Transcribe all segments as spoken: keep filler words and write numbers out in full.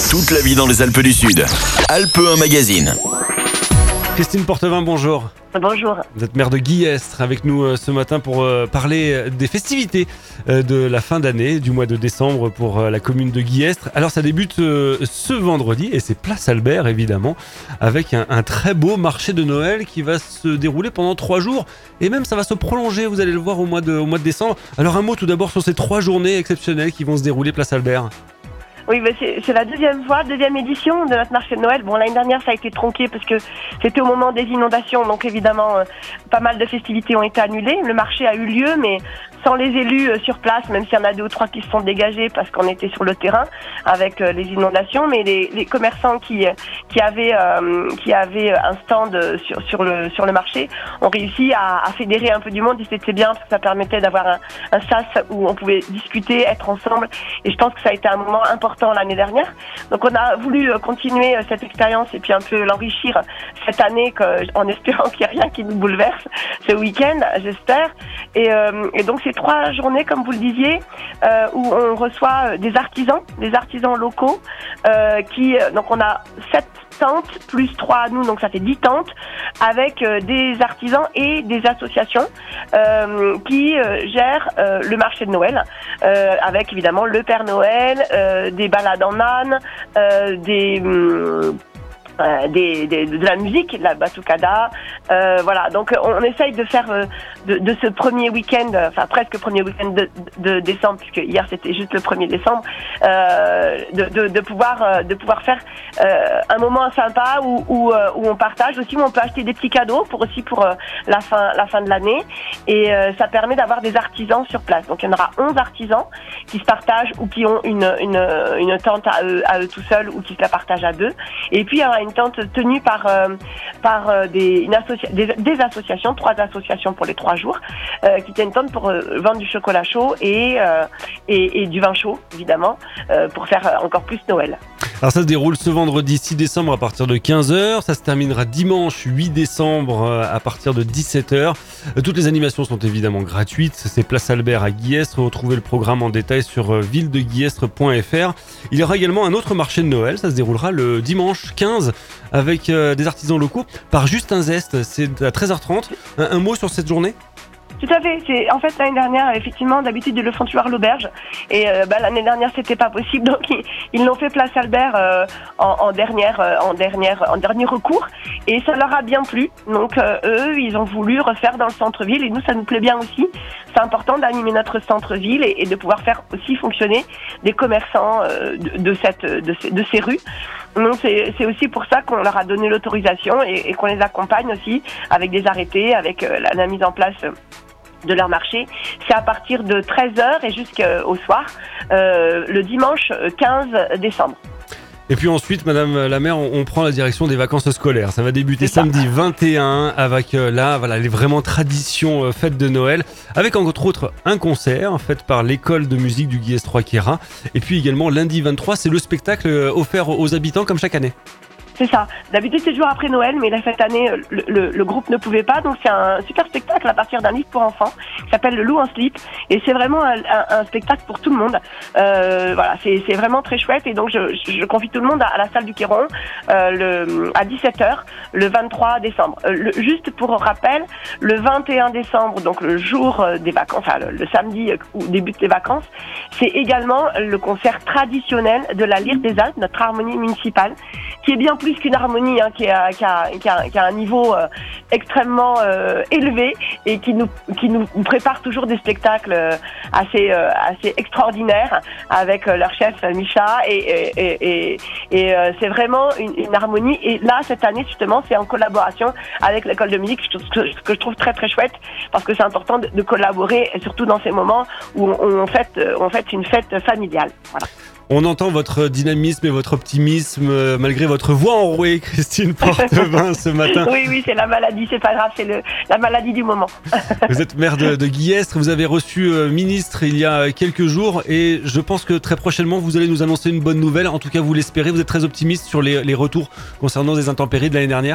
Toute la vie dans les Alpes du Sud. Alpes un magazine. Christine Portevin, bonjour. Bonjour. Vous êtes maire de Guillestre avec nous euh, ce matin pour euh, parler des festivités euh, de la fin d'année, du mois de décembre pour euh, la commune de Guillestre. Alors ça débute euh, ce vendredi et c'est Place Albert évidemment, avec un, un très beau marché de Noël qui va se dérouler pendant trois jours et même ça va se prolonger, vous allez le voir au mois de, au mois de décembre. Alors un mot tout d'abord sur ces trois journées exceptionnelles qui vont se dérouler Place Albert. Oui, bah c'est, c'est la deuxième fois, deuxième édition de notre marché de Noël. Bon, l'année dernière, ça a été tronqué parce que c'était au moment des inondations. Donc, évidemment, euh, pas mal de festivités ont été annulées. Le marché a eu lieu, mais sans les élus euh, sur place, même s'il y en a deux ou trois qui se sont dégagés parce qu'on était sur le terrain avec euh, les inondations. Mais les, les commerçants qui, qui, avaient, euh, qui avaient un stand sur, sur, le, sur le marché ont réussi à, à fédérer un peu du monde. Et c'était bien parce que ça permettait d'avoir un, un sas où on pouvait discuter, être ensemble. Et je pense que ça a été un moment important l'année dernière. Donc on a voulu continuer cette expérience et puis un peu l'enrichir cette année que, en espérant qu'il n'y ait rien qui nous bouleverse ce week-end, j'espère. Et, euh, et donc c'est trois journées, comme vous le disiez, euh, où on reçoit des artisans, des artisans locaux euh, qui, donc on a sept tentes plus trois à nous, donc ça fait dix tentes avec euh, des artisans et des associations euh, qui euh, gèrent euh, le marché de Noël euh, avec évidemment le Père Noël, euh, des balades en âne, euh, des... Hum, Euh, des, des, de la musique, de la batucada, euh, voilà. Donc on, on essaye de faire euh, de, de ce premier week-end, enfin presque premier week-end de, de décembre, puisque hier c'était juste le premier décembre, euh, de, de, de pouvoir euh, de pouvoir faire euh, un moment sympa où où, euh, où on partage aussi, où on peut acheter des petits cadeaux pour aussi pour euh, la fin la fin de l'année, et euh, ça permet d'avoir des artisans sur place. Donc il y en aura onze artisans qui se partagent ou qui ont une une une tente à eux, à eux tout seuls ou qui se la partagent à deux, et puis il y aura une tente tenue par euh, par euh, des, une associa- des des associations, trois associations pour les trois jours, euh, qui tiennent tente pour euh, vendre du chocolat chaud et euh, et, et du vin chaud évidemment euh, pour faire encore plus Noël. Alors ça se déroule ce vendredi six décembre à partir de quinze heures, ça se terminera dimanche huit décembre à partir de dix-sept heures. Toutes les animations sont évidemment gratuites, c'est Place Albert à Guillestre, retrouvez le programme en détail sur ville de guillestre point f r. Il y aura également un autre marché de Noël, ça se déroulera le dimanche quinze avec des artisans locaux par Justin Zest, c'est à treize heures trente. Un, un mot sur cette journée ? Tout à fait. C'est en fait l'année dernière, effectivement, d'habitude ils le font toujours à l'auberge, et euh, bah, l'année dernière c'était pas possible, donc ils, ils l'ont fait Place Albert euh, en, en dernière, euh, en dernière, en dernier recours, et ça leur a bien plu. Donc euh, eux, ils ont voulu refaire dans le centre-ville, et nous ça nous plaît bien aussi. C'est important d'animer notre centre-ville et, et de pouvoir faire aussi fonctionner des commerçants euh, de, de cette, de ces, de ces rues. Donc c'est, c'est aussi pour ça qu'on leur a donné l'autorisation et, et qu'on les accompagne aussi avec des arrêtés, avec euh, la, la mise en place de leur marché. C'est à partir de treize heures et jusqu'au soir, euh, le dimanche quinze décembre. Et puis ensuite, Madame la maire, on, on prend la direction des vacances scolaires. Ça va débuter C'est ça. samedi vingt et un avec euh, là, voilà, les vraiment traditions euh, fêtes de Noël, avec entre autres un concert fait par l'école de musique du Guillestre-Queyras. Et puis également lundi vingt-trois, c'est le spectacle euh, offert aux habitants comme chaque année. C'est ça. D'habitude, c'est toujours après Noël, mais là, cette année, le, le, le groupe ne pouvait pas. Donc, c'est un super spectacle à partir d'un livre pour enfants qui s'appelle Le Loup en slip. Et c'est vraiment un, un, un spectacle pour tout le monde. Euh, voilà, c'est, c'est vraiment très chouette. Et donc, je, je, je confie tout le monde à, à la salle du Queyron euh, le, à dix-sept heures, le vingt-trois décembre. Euh, le, juste pour rappel, le vingt et un décembre, donc le jour des vacances, enfin, le, le samedi où débutent les vacances, c'est également le concert traditionnel de la Lyre des Alpes, notre harmonie municipale, qui est bien plus qu'une harmonie, hein, qui, a, qui, a, qui, a, qui a un niveau euh, extrêmement euh, élevé et qui nous, qui nous prépare toujours des spectacles euh, assez, euh, assez extraordinaires avec euh, leur chef Micha, et, et, et, et, et euh, c'est vraiment une, une harmonie. Et là, cette année, justement, c'est en collaboration avec l'école de musique, ce que, ce que je trouve très très chouette, parce que c'est important de, de collaborer, et surtout dans ces moments où on, on, fête, on fête une fête familiale. Voilà. On entend votre dynamisme et votre optimisme euh, malgré votre voix enrouée, Christine Portevin, ce matin. Oui, oui, c'est la maladie, c'est pas grave, c'est le, la maladie du moment. Vous êtes maire de, de Guillestre, vous avez reçu euh, ministre il y a quelques jours et je pense que très prochainement vous allez nous annoncer une bonne nouvelle. En tout cas, vous l'espérez, vous êtes très optimiste sur les, les retours concernant des intempéries de l'année dernière ?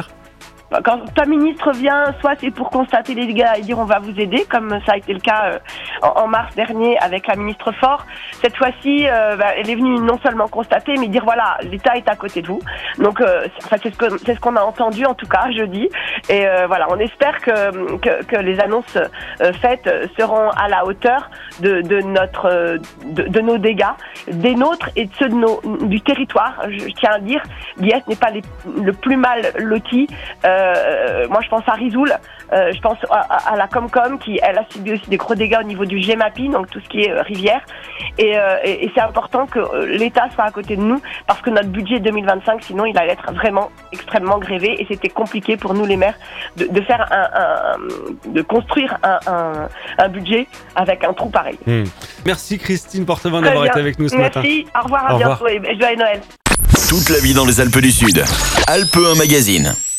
quand un ministre vient, soit c'est pour constater les dégâts et dire on va vous aider, comme ça a été le cas euh, en, en mars dernier avec la ministre Faure. Cette fois-ci, euh, bah, elle est venue non seulement constater, mais dire voilà, l'État est à côté de vous. Donc, euh, c'est, enfin, c'est ce que c'est ce qu'on a entendu en tout cas jeudi. Et euh, voilà, on espère que que, que les annonces euh, faites seront à la hauteur de, de notre de, de nos dégâts, des nôtres et de ceux de nos, du territoire. Je, je tiens à dire, Guiès n'est pas les, le plus mal loti. Euh, moi, je pense à Risoul, euh, je pense à, à la Comcom qui, elle, a subi aussi des gros dégâts au niveau du Gemapi, donc tout ce qui est euh, rivière. Et, euh, et, et c'est important que euh, l'État soit à côté de nous parce que notre budget deux mille vingt-cinq, sinon, il allait être vraiment extrêmement grévé et c'était compliqué pour nous les maires de, de faire un, un, de construire un, un, un budget avec un trou pareil. Mmh. Merci Christine Portevin d'avoir été avec nous ce Merci. matin. Merci, au revoir, à Au bientôt revoir. et joyeux Noël. Toute la vie dans les Alpes du Sud. Alpe un Magazine.